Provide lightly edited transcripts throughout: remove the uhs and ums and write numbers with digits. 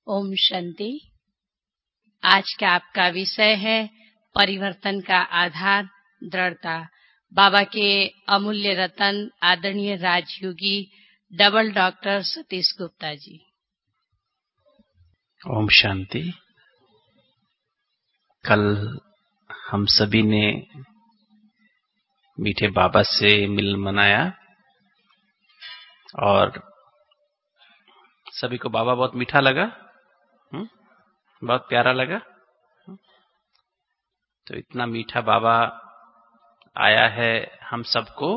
ओम शांति। आज का आपका विषय है परिवर्तन का आधार दृढ़ता। बाबा के अमूल्य रतन आदरणीय राजयोगी डबल डॉक्टर सतीश गुप्ता जी। ओम शांति। कल हम सभी ने मीठे बाबा से मिल मनाया और सभी को बाबा बहुत मीठा लगा, बहुत प्यारा लगा। तो इतना मीठा बाबा आया है हम सबको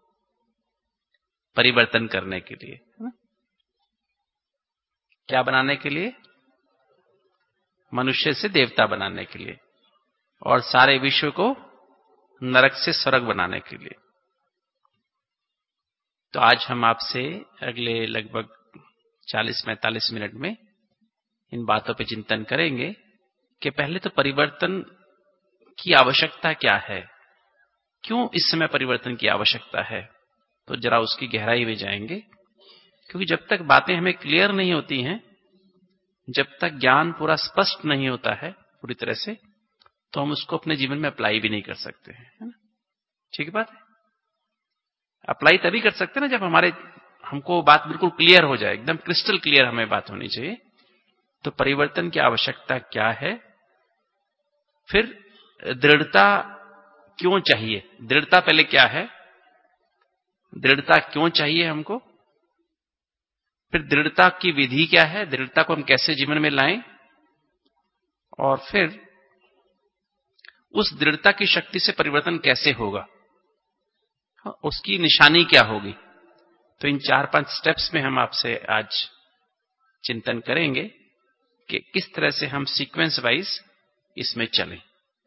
परिवर्तन करने के लिए। क्या बनाने के लिए? मनुष्य से देवता बनाने के लिए और सारे विश्व को नरक से स्वर्ग बनाने के लिए। तो आज हम आपसे अगले लगभग 40-45 मिनट में इन बातों पे चिंतन करेंगे कि पहले तो परिवर्तन की आवश्यकता क्या है, क्यों इस समय परिवर्तन की आवश्यकता है, तो जरा उसकी गहराई में जाएंगे। क्योंकि जब तक बातें हमें क्लियर नहीं होती हैं, जब तक ज्ञान पूरा स्पष्ट नहीं होता है पूरी तरह से, तो हम उसको अपने जीवन में अप्लाई भी नहीं कर सकते हैं, है ना? ठीक बात है। अप्लाई तभी कर सकते हैं ना जब हमको बात बिल्कुल क्लियर हो जाए, एकदम क्रिस्टल क्लियर हमें बात होनी चाहिए। तो परिवर्तन की आवश्यकता क्या है, फिर दृढ़ता क्यों चाहिए, दृढ़ता पहले क्या है, दृढ़ता क्यों चाहिए हमको, फिर दृढ़ता की विधि क्या है, दृढ़ता को हम कैसे जीवन में लाएं, और फिर उस दृढ़ता की शक्ति से परिवर्तन कैसे होगा, उसकी निशानी क्या होगी। तो इन 4-5 स्टेप्स में हम आपसे आज चिंतन करेंगे कि किस तरह से हम सीक्वेंस वाइज इसमें चलें।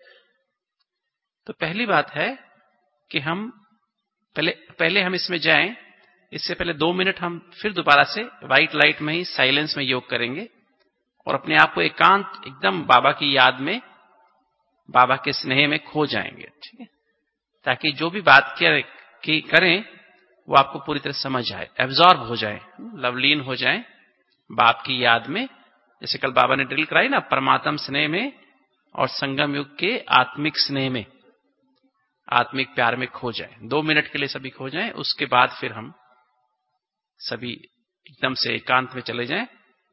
तो पहली बात है कि हम पहले हम इसमें जाएं, इससे पहले 2 मिनट हम फिर दोबारा से व्हाइट लाइट में ही साइलेंस में योग करेंगे और अपने आप को एकांत एकदम बाबा की याद में, बाबा के स्नेह में खो जाएंगे। ठीक है, ताकि जो भी बात करें वो आपको पूरी तरह समझ आए, एब्जॉर्ब हो जाए, लवलीन हो जाए बाप की याद में। जैसे कल बाबा ने ड्रिल कराई ना, परमात्म स्नेह में और संगम युग के आत्मिक स्नेह में, आत्मिक प्यार में खो जाए। 2 मिनट के लिए सभी खो जाएं, उसके बाद फिर हम सभी एकदम से एकांत में चले जाएं।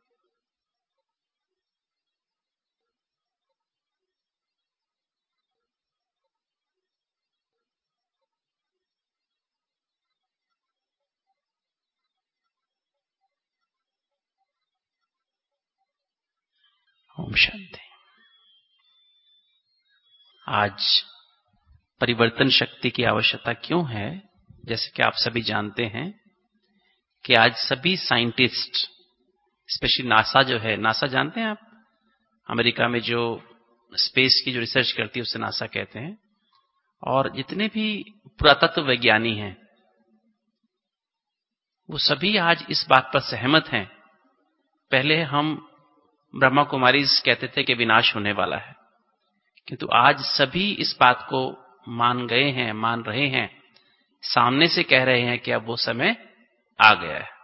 ओम शांति। आज परिवर्तन शक्ति की आवश्यकता क्यों है, जैसे कि आप सभी जानते हैं कि आज सभी साइंटिस्ट, स्पेशली नासा जो है, नासा जानते हैं आप, अमेरिका में जो स्पेस की जो रिसर्च करती है उसे नासा कहते हैं, और जितने भी पुरातत्व वैज्ञानी हैं वो सभी आज इस बात पर सहमत हैं। पहले हम ब्रह्मा कुमारी कहते थे कि विनाश होने वाला है, किंतु आज सभी इस बात को मान गए हैं, मान रहे हैं, सामने से कह रहे हैं कि अब वो समय आ गया है,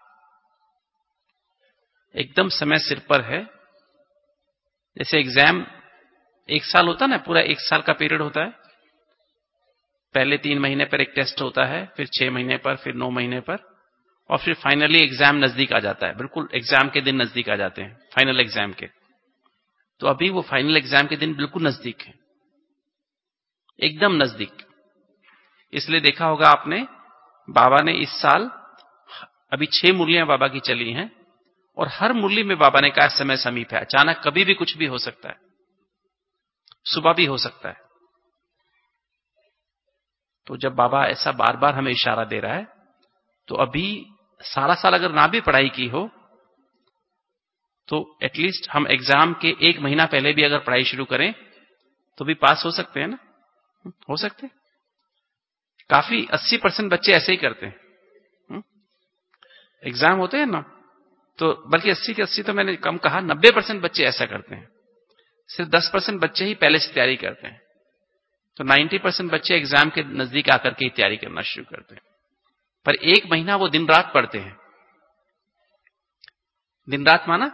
एकदम समय सिर पर है। जैसे एग्जाम 1 साल होता है ना, पूरा 1 साल का पीरियड होता है। पहले 3 महीने पर एक टेस्ट होता है, फिर 6 महीने पर, फिर 9 महीने पर, और फिर फाइनली एग्जाम नजदीक आ जाता है। बिल्कुल एग्जाम के दिन नजदीक आ जाते हैं, फाइनल एग्जाम के। तो अभी वो फाइनल एग्जाम के दिन बिल्कुल नजदीक है, एकदम नजदीक। इसलिए देखा होगा आपने, बाबा ने इस साल अभी 6 मुरलियां बाबा की चली हैं, और हर मुरली में बाबा ने कहा समय समीप है, अचानक कभी भी कुछ भी हो सकता है, सुबह भी हो सकता है। तो जब बाबा ऐसा बार बार हमें इशारा दे रहा है, तो अभी सारा साल अगर ना भी पढ़ाई की हो, तो एटलीस्ट हम एग्जाम के 1 महीना पहले भी अगर पढ़ाई शुरू करें तो भी पास हो सकते हैं ना, हो सकते हैं। काफी 80% बच्चे ऐसे ही करते हैं। एग्जाम होते हैं ना, तो बल्कि 80 के 80 तो मैंने कम कहा, 90% बच्चे ऐसा करते हैं। सिर्फ 10% बच्चे ही पहले से तैयारी करते हैं। तो 90% बच्चे एग्जाम के नजदीक आकर के तैयारी करना शुरू करते हैं। पर 1 महीना वो दिन रात पढ़ते हैं। दिन रात माना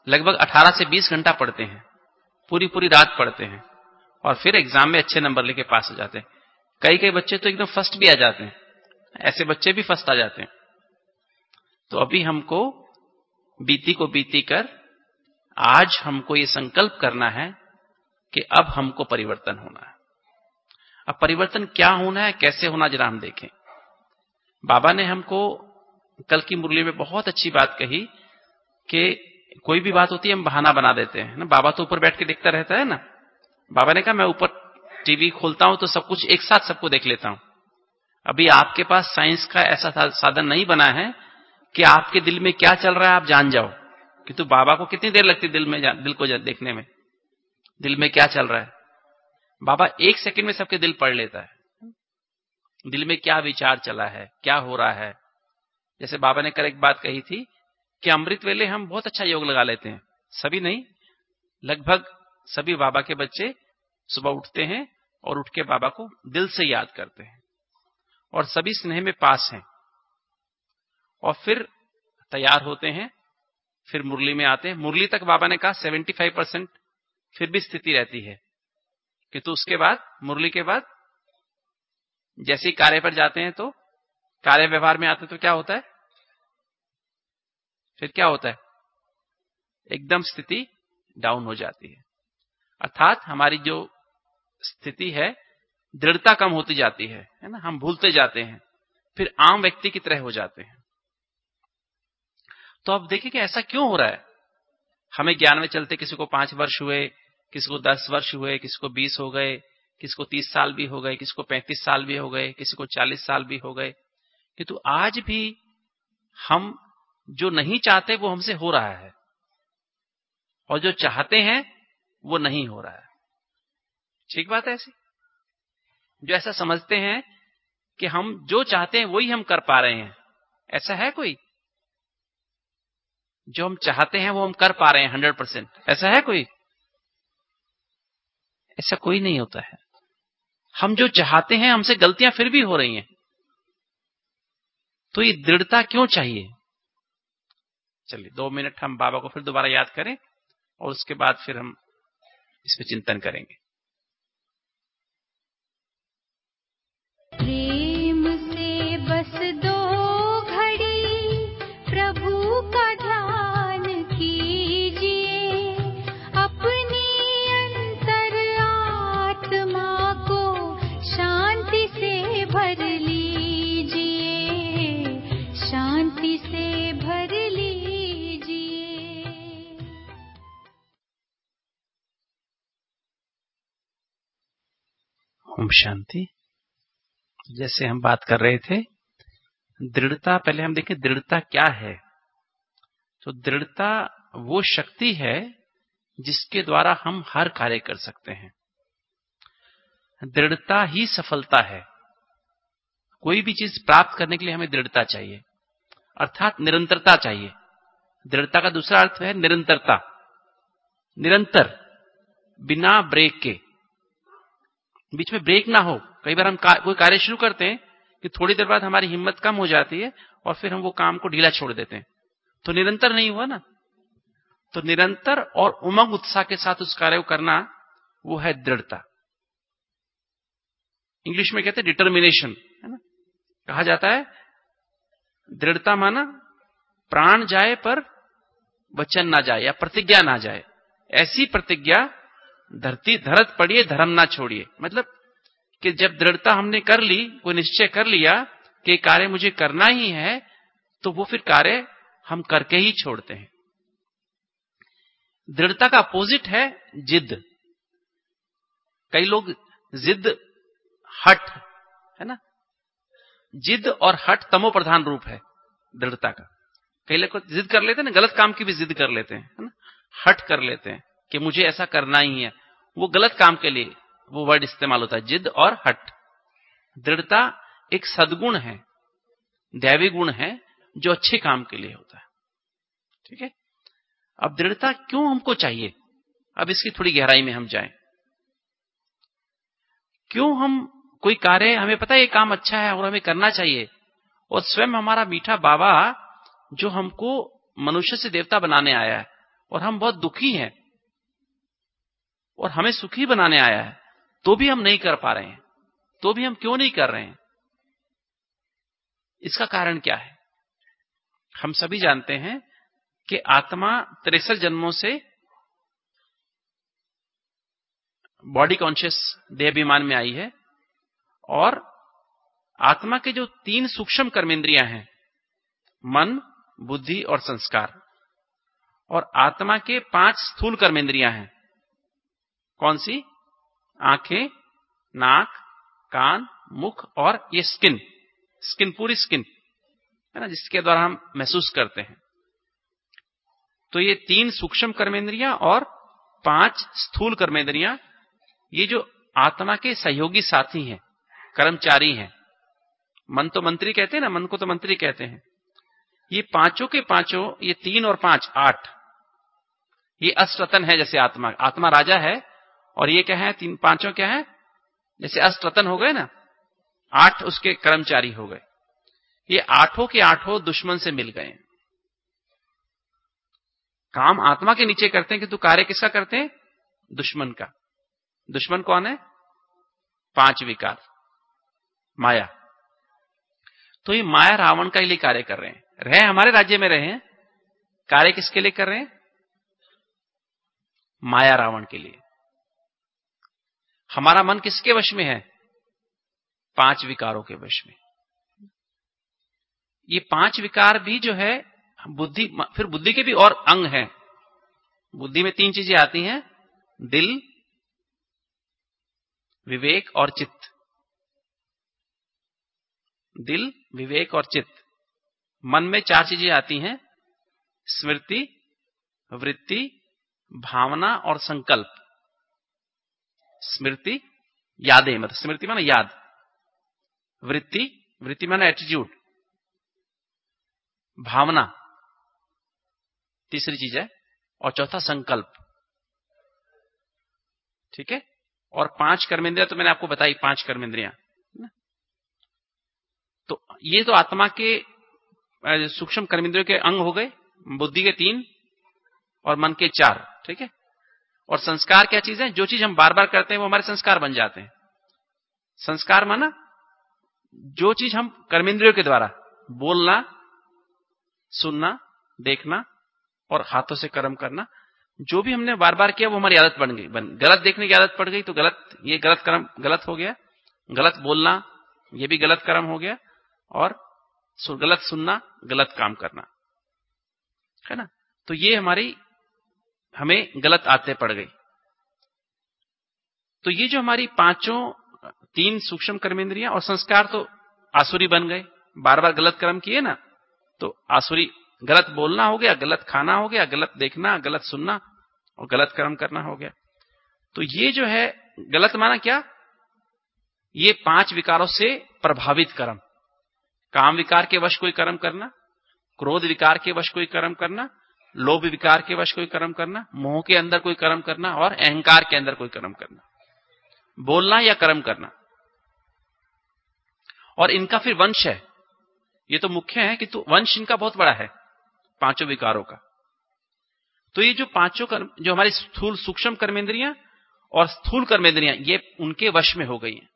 लगभग 18 से 20 घंटा पढ़ते हैं, पूरी पूरी रात पढ़ते हैं और फिर एग्जाम में अच्छे नंबर लेके पास हो जाते हैं। कई कई बच्चे तो एकदम फर्स्ट भी आ जाते हैं, ऐसे बच्चे भी फर्स्ट आ जाते हैं। तो अभी हमको बीती को बीती कर आज हमको ये संकल्प करना है कि अब हमको परिवर्तन होना है। अब परिवर्तन क्या होना है, कैसे होना, जरा हम देखें। बाबा ने हमको कल की मुरली में बहुत अच्छी बात कही कि कोई भी बात होती है हम बहाना बना देते हैं ना। बाबा तो ऊपर बैठ के देखता रहता है ना। बाबा ने कहा मैं ऊपर टीवी खोलता हूं तो सब कुछ एक साथ सबको देख लेता हूं। अभी आपके पास साइंस का ऐसा साधन नहीं बना है कि आपके दिल में क्या चल रहा है आप जान जाओ। किंतु बाबा को कितनी देर लगती दिल को देखने में, दिल में क्या चल रहा है। बाबा 1 सेकंड में सबके दिल पढ़ लेता है, दिल में क्या विचार चला है, क्या हो रहा है। जैसे बाबा ने कल एक बात कही थी कि अमृत वेले हम बहुत अच्छा योग लगा लेते हैं, सभी नहीं, लगभग सभी बाबा के बच्चे सुबह उठते हैं और उठ के बाबा को दिल से याद करते हैं और सभी स्नेह में पास हैं और फिर तैयार होते हैं, फिर मुरली में आते हैं। मुरली तक बाबा ने कहा 75% फिर भी स्थिति रहती है, किंतु उसके बाद मुरली के बाद जैसे ही कार्य पर जाते हैं तो कार्य व्यवहार में आते तो क्या होता है, फिर क्या होता है, एकदम स्थिति डाउन हो जाती है। अर्थात हमारी जो स्थिति है दृढ़ता कम होती जाती है ना, हम भूलते जाते हैं, फिर आम व्यक्ति की तरह हो जाते हैं। तो अब देखिए कि ऐसा क्यों हो रहा है। हमें ज्ञान में चलते किसी को 5 वर्ष हुए, किसी को 10 वर्ष हुए, किसी को 20 हो गए, किसी को 30 साल भी हो गए, किसी को 35 साल भी हो गए, किसी को 40 साल भी हो गए, किंतु आज भी हम जो नहीं चाहते वो हमसे हो रहा है और जो चाहते हैं वो नहीं हो रहा है। ठीक बात है ऐसी, जो ऐसा समझते हैं कि हम जो चाहते हैं वही हम कर पा रहे हैं, ऐसा है कोई? जो हम चाहते हैं वो हम कर पा रहे हैं 100%, ऐसा है कोई? ऐसा कोई नहीं होता है। हम जो चाहते हैं हमसे गलतियां फिर भी हो रही हैं, तो ये दृढ़ता क्यों चाहिए? चलिए 2 मिनट हम बाबा को फिर दोबारा याद करें और उसके बाद फिर हम इस पे चिंतन करेंगे। प्रेम से बस 2 घड़ी प्रभु का ध्यान कीजिए, अपनी अंतर आत्मा को शांति से भर लीजिए, शांति से भर लीजिए। ओम शांति। जैसे हम बात कर रहे थे दृढ़ता, पहले हम देखें दृढ़ता क्या है। तो दृढ़ता वो शक्ति है जिसके द्वारा हम हर कार्य कर सकते हैं। दृढ़ता ही सफलता है। कोई भी चीज प्राप्त करने के लिए हमें दृढ़ता चाहिए, अर्थात निरंतरता चाहिए। दृढ़ता का दूसरा अर्थ है निरंतरता, निरंतर, बिना ब्रेक के, बीच में ब्रेक ना हो। कई बार हम कोई कार्य शुरू करते हैं कि थोड़ी देर बाद हमारी हिम्मत कम हो जाती है और फिर हम वो काम को ढीला छोड़ देते हैं, तो निरंतर नहीं हुआ ना। तो निरंतर और उमंग उत्साह के साथ उस कार्य को करना, वो है दृढ़ता। इंग्लिश में कहते हैं डिटर्मिनेशन, है ना। कहा जाता है दृढ़ता माना प्राण जाए पर वचन ना जाए या प्रतिज्ञा ना जाए। ऐसी प्रतिज्ञा धरत पड़िए धर्म ना छोड़िए। मतलब कि जब दृढ़ता हमने कर ली, कोई निश्चय कर लिया कि कार्य मुझे करना ही है, तो वो फिर कार्य हम करके ही छोड़ते हैं। दृढ़ता का अपोजिट है जिद। कई लोग जिद, हठ, है ना। जिद और हठ तमो प्रधान रूप है दृढ़ता का। कई लोग जिद कर लेते हैं ना, गलत काम की भी जिद कर लेते हैं, है ना। हठ कर लेते हैं कि मुझे ऐसा करना ही है, वो गलत काम के लिए वो वर्ड इस्तेमाल होता है, जिद और हठ। दृढ़ता एक सद्गुण है, दैवी गुण है, जो अच्छे काम के लिए होता है। ठीक है। अब दृढ़ता क्यों हमको चाहिए, अब इसकी थोड़ी गहराई में हम जाएं। क्यों हम कोई कार्य, हमें पता है ये काम अच्छा है और हमें करना चाहिए, और स्वयं हमारा मीठा बाबा जो हमको मनुष्य से देवता बनाने आया है, और हम बहुत दुखी हैं और हमें सुखी बनाने आया है, तो भी हम नहीं कर पा रहे हैं। तो भी हम क्यों नहीं कर रहे हैं? इसका कारण क्या है? हम सभी जानते हैं कि आत्मा 63 जन्मों से बॉडी कॉन्शियस देह अभिमान में आई है और आत्मा के जो 3 सूक्ष्म कर्मेंद्रियां हैं, मन, बुद्धि और संस्कार, और आत्मा के 5 स्थूल कर्मेंद्रियां हैं। कौन सी? आंखें, नाक, कान, मुख और ये स्किन, पूरी स्किन है ना, जिसके द्वारा हम महसूस करते हैं। तो ये 3 सूक्ष्म कर्मेंद्रियां और 5 स्थूल कर्मेंद्रियां, ये जो आत्मा के सहयोगी साथी हैं, कर्मचारी हैं। मन तो मंत्री कहते हैं ना, मन को तो मंत्री कहते हैं। ये पांचों के पांचों, ये 3 और 5 8, ये अष्टरत्न है। जैसे आत्मा राजा है और ये क्या है? 3 पांचों क्या है? जैसे अष्टरत्न हो गए ना, 8 उसके कर्मचारी हो गए। ये 8 के 8 दुश्मन से मिल गए। काम आत्मा के नीचे करते हैं किंतु कार्य किसका करते हैं? दुश्मन का। दुश्मन कौन है? 5 विकार, माया। तो ये माया रावण का लिए कार्य कर रहे हैं। रहे हमारे राज्य में रहे हैं, कार्य किसके लिए कर रहे हैं? माया रावण के लिए। हमारा मन किसके वश में है? 5 विकारों के वश में। ये 5 विकार भी जो है बुद्धि, फिर बुद्धि के भी और अंग हैं। बुद्धि में 3 चीजें आती हैं, दिल, विवेक और चित्त। दिल, विवेक और चित्त। मन में 4 चीजें आती हैं, स्मृति, वृत्ति, भावना और संकल्प। स्मृति यादें, मतलब स्मृति माना याद, वृत्ति माना एटीट्यूड, भावना तीसरी चीज है, और चौथा संकल्प। ठीक है। और 5 कर्मेंद्रियां तो मैंने आपको बताई, 5 कर्मेंद्रियां। तो ये तो आत्मा के सूक्ष्म कर्मेंद्रियों के अंग हो गए, बुद्धि के 3 और मन के 4। ठीक है। और संस्कार क्या चीज है? जो चीज हम बार बार करते हैं वो हमारे संस्कार बन जाते हैं। संस्कार माना जो चीज हम कर्मेंद्रियों के द्वारा बोलना, सुनना, देखना और हाथों से कर्म करना, जो भी हमने बार बार किया वो हमारी आदत बन गई। गलत देखने की आदत पड़ गई तो ये गलत कर्म गलत हो गया। गलत बोलना, ये भी गलत कर्म हो गया। और गलत सुनना, गलत काम करना, है ना। तो ये हमें गलत आदतें पड़ गई। तो ये जो हमारी 3 सूक्ष्म कर्मेंद्रियां और संस्कार तो आसुरी बन गए। बार बार गलत कर्म किए ना, तो आसुरी, गलत बोलना हो गया, गलत खाना हो गया, गलत देखना, गलत सुनना और गलत कर्म करना हो गया। तो ये जो है गलत माना क्या? ये 5 विकारों से प्रभावित कर्म। काम विकार के वश कोई कर्म करना, क्रोध विकार के वश कोई कर्म करना, लोभ विकार के वश कोई कर्म करना, मोह के अंदर कोई कर्म करना और अहंकार के अंदर कोई कर्म करना, बोलना या कर्म करना। और इनका फिर वंश है। ये तो मुख्य है कि तो वंश इनका बहुत बड़ा है, 5 विकारों का। तो ये जो 5 कर्म, जो हमारी स्थूल सूक्ष्म कर्मेंद्रियां और स्थूल कर्मेंद्रियां, ये उनके वश में हो गई हैं।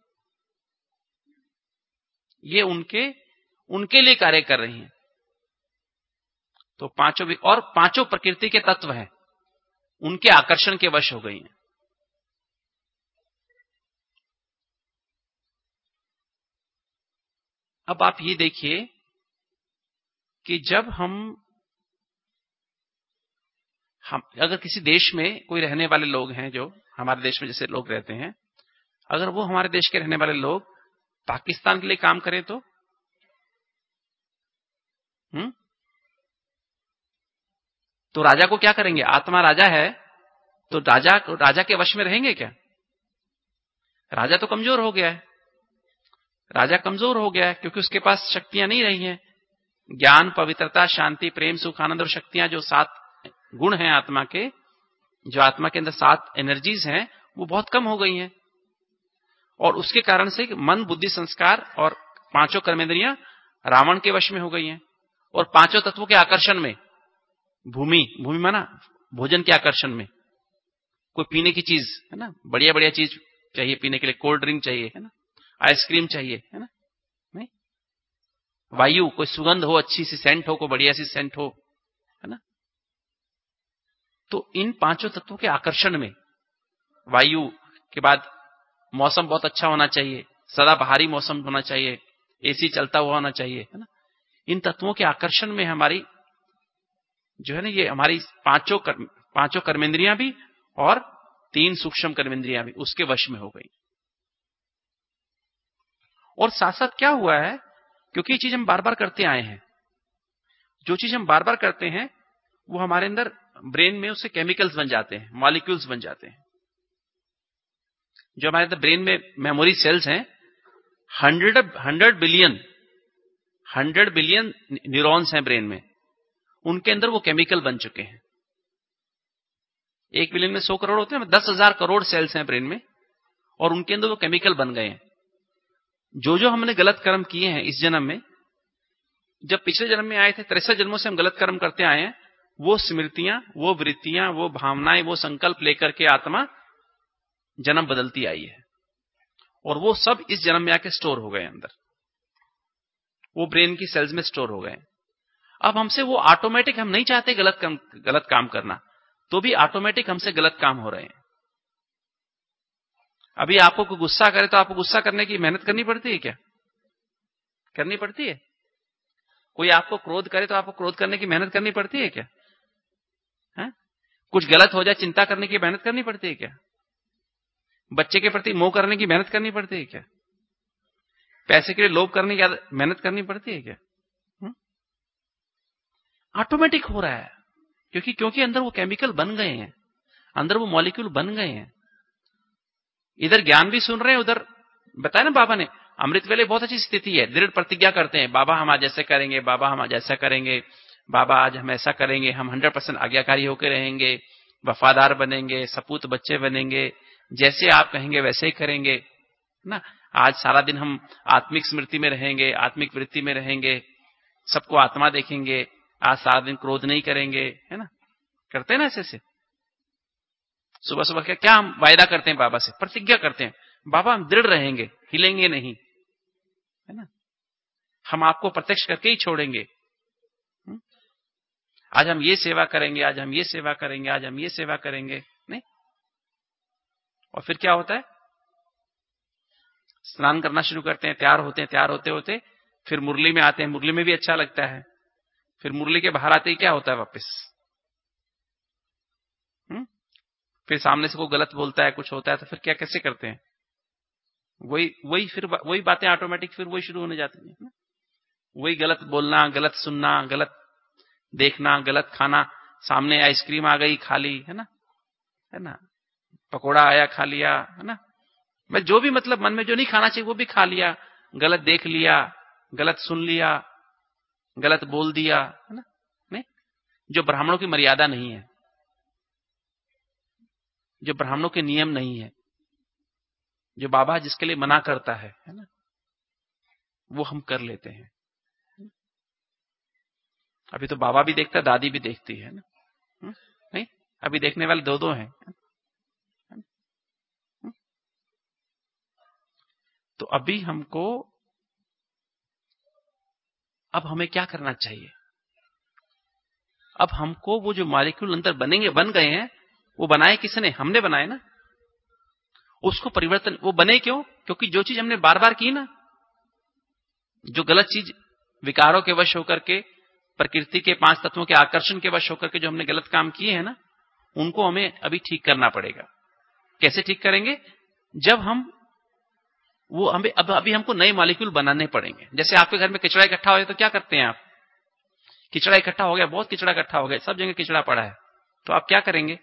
ये उनके लिए कार्य कर रही हैं। तो 5 प्रकृति के तत्व हैं, उनके आकर्षण के वश हो गई हैं। अब आप ये देखिए कि जब हम अगर किसी देश में कोई रहने वाले लोग हैं, जो हमारे देश में जैसे लोग रहते हैं, अगर वो हमारे देश के रहने वाले लोग पाकिस्तान के लिए काम करें तो राजा को क्या करेंगे? आत्मा राजा है तो राजा के वश में रहेंगे क्या? राजा तो कमजोर हो गया है। राजा कमजोर हो गया है क्योंकि उसके पास शक्तियां नहीं रही हैं। ज्ञान, पवित्रता, शांति, प्रेम, सुख, आनंद और शक्तियां, जो 7 गुण हैं आत्मा के, जो आत्मा के अंदर 7 एनर्जीज हैं, वो बहुत कम हो गई हैं। और उसके कारण से मन, बुद्धि, संस्कार और 5 कर्मेंद्रियां रावण के वश में हो गई हैं। और 5 तत्वों के आकर्षण में भूमि माना भोजन के आकर्षण में, कोई पीने की चीज है ना, बढ़िया बढ़िया चीज चाहिए पीने के लिए, कोल्ड ड्रिंक चाहिए है ना, आइसक्रीम चाहिए है ना, नहीं, वायु, कोई सुगंध हो, अच्छी सी सेंट हो, कोई बढ़िया सी सेंट हो, है ना। तो इन पांचों तत्वों के आकर्षण में, वायु के बाद मौसम बहुत अच्छा होना चाहिए, सदा बहारी मौसम होना चाहिए, एसी चलता हुआ होना चाहिए, है ना। इन तत्वों के आकर्षण में हमारी जो है ना, ये हमारी पांचों कर्मेंद्रियां भी और 3 सूक्ष्म कर्मेंद्रियां भी उसके वश में हो गई। और साथ साथ क्या हुआ है, क्योंकि ये चीज हम बार बार करते आए हैं, जो चीज हम बार बार करते हैं वो हमारे अंदर ब्रेन में उससे केमिकल्स बन जाते हैं, मॉलिक्यूल्स बन जाते हैं। जो हमारे अंदर ब्रेन में मेमोरी सेल्स हैं, 100 बिलियन न्यूरॉन्स हैं ब्रेन में, उनके अंदर वो केमिकल बन चुके हैं। 1 बिलियन में 100 करोड़ होते हैं, 10,000 करोड़ सेल्स हैं ब्रेन में, और उनके अंदर वो केमिकल बन गए हैं। जो हमने गलत कर्म किए हैं इस जन्म में, जब पिछले जन्म में आए थे, 63 जन्मों से हम गलत कर्म करते आए हैं, वो स्मृतियां, वो वृत्तियां, वो भावनाएं, वो संकल्प लेकर के आत्मा जन्म बदलती आई है, और वो सब इस जन्म में आके स्टोर हो गए अंदर, वो ब्रेन की सेल्स में स्टोर हो गए। अब हमसे वो ऑटोमेटिक, हम नहीं चाहते गलत काम करना, तो भी ऑटोमेटिक हमसे गलत काम हो रहे हैं। अभी आपको कोई गुस्सा करे तो आपको गुस्सा करने की मेहनत करनी पड़ती है क्या? करनी पड़ती है। कोई आपको क्रोध करे तो आपको क्रोध करने की मेहनत करनी पड़ती है क्या? है? कुछ गलत हो जाए चिंता करने की मेहनत करनी पड़ती है क्या? बच्चे के प्रति मोह करने की मेहनत करनी पड़ती है क्या? पैसे के लिए लोभ करने की मेहनत करनी पड़ती है क्या? ऑटोमेटिक हो रहा है, क्योंकि अंदर वो केमिकल बन गए हैं, अंदर वो मॉलिक्यूल बन गए हैं। इधर ज्ञान भी सुन रहे हैं, उधर बताया ना बाबा ने, अमृत वेले बहुत अच्छी स्थिति है, दृढ़ प्रतिज्ञा करते हैं, बाबा हम आज ऐसे करेंगे, बाबा हम आज ऐसा करेंगे, बाबा आज हम ऐसा करेंगे, हम 100% आज्ञाकारी होकर रहेंगे, वफादार बनेंगे, सपूत बच्चे बनेंगे, जैसे आप कहेंगे वैसे ही करेंगे ना। आज सारा दिन हम आत्मिक स्मृति में रहेंगे, आत्मिक वृत्ति में रहेंगे, सबको आत्मा देखेंगे, आज सारा दिन क्रोध नहीं करेंगे, है ना। करते हैं ना ऐसे से। सुबह सुबह क्या हम वायदा करते हैं बाबा से, प्रतिज्ञा करते हैं, बाबा हम दृढ़ रहेंगे, हिलेंगे नहीं, है ना, हम आपको प्रत्यक्ष करके ही छोड़ेंगे। आज हम ये सेवा करेंगे, आज हम ये सेवा करेंगे, आज हम ये सेवा करेंगे, नहीं। और फिर क्या होता है, स्नान करना शुरू करते हैं, तैयार होते होते फिर मुरली में आते हैं, मुरली में भी अच्छा लगता है, फिर मुरली के बाहर आते ही क्या होता है वापस, फिर सामने से कोई गलत बोलता है, कुछ होता है, तो फिर क्या कैसे करते हैं, वही बातें ऑटोमेटिक फिर वही शुरू होने जाती है। वही गलत बोलना, गलत सुनना, गलत देखना, गलत खाना, सामने आइसक्रीम आ गई खा ली, है ना, पकोड़ा आया खा लिया, है ना, मैं जो भी मतलब मन में जो नहीं खाना चाहिए वो भी खा लिया, गलत देख लिया, गलत सुन लिया, गलत बोल दिया, है ना, नहीं। जो ब्राह्मणों की मर्यादा नहीं है, जो ब्राह्मणों के नियम नहीं है, जो बाबा जिसके लिए मना करता है ना, वो हम कर लेते हैं। अभी तो बाबा भी देखता है, दादी भी देखती है ना, नहीं, अभी देखने वाले दो हैं। तो अभी अब हमें क्या करना चाहिए, अब हमको वो जो मॉलिक्यूल अंदर बन गए हैं, वो बनाए किसने, हमने बनाए ना, उसको परिवर्तन, वो बने क्यों, क्योंकि जो चीज हमने बार बार की ना, जो गलत चीज विकारों के वश होकर के, प्रकृति के 5 तत्वों के आकर्षण के वश होकर के जो हमने गलत काम किए हैं ना, उनको हमें अभी ठीक करना पड़ेगा। कैसे ठीक करेंगे, जब अभी हमको नए मॉलिक्यूल बनाने पड़ेंगे। जैसे आपके घर में कचरा इकट्ठा हो जाए तो क्या करते हैं आप, किचड़ा इकट्ठा हो गया, बहुत किचड़ा इकट्ठा हो गया, सब जगह किचड़ा पड़ा है, तो आप क्या करेंगे,